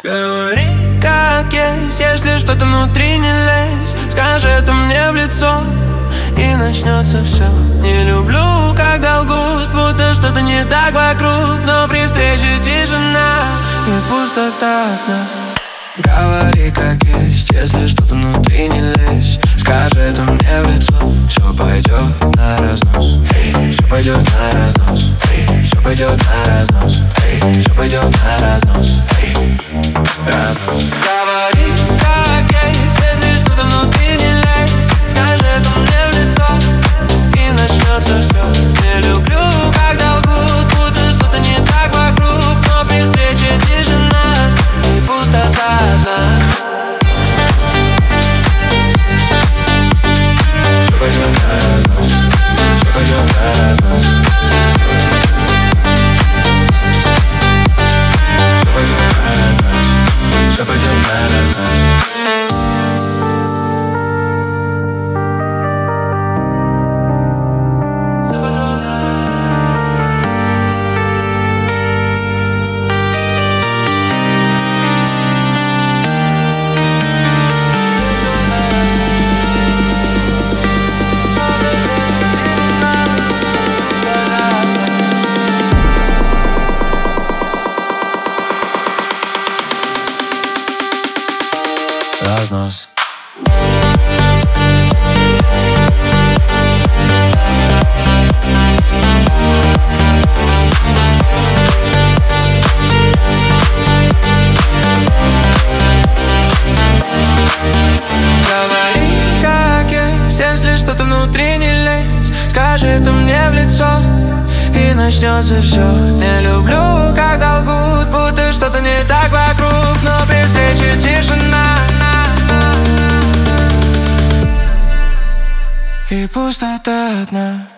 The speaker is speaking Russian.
Говори как есть, если что-то внутри не лезь. Скажи это мне в лицо, и начнется все. Не люблю, когда лгут, будто что-то не так вокруг, но при встрече тишина и пустота одна. Говори как есть, если что-то внутри не лезь. Скажи это мне в лицо, все пойдет на разнос. Все пойдет на разнос. Все пойдет на разнос. Все пойдет на разнос. Разнос. Говори как есть, если что-то внутри не лезь. Скажи это мне в лицо, и начнется все. Не люблю, когда лгут, будто что-то не так вокруг, но при встрече тишина и пустота одна. Все пойдет на разнос. Все пойдет на разнос. Все пойдет на разнос. Все пойдет на разнос. Разнос. Говори как есть, если что-то внутри не лезь. Скажи это мне в лицо, и начнется все. Не люблю, когда лгут, будто что-то не так вокруг, но при встрече тишина и пустота одна.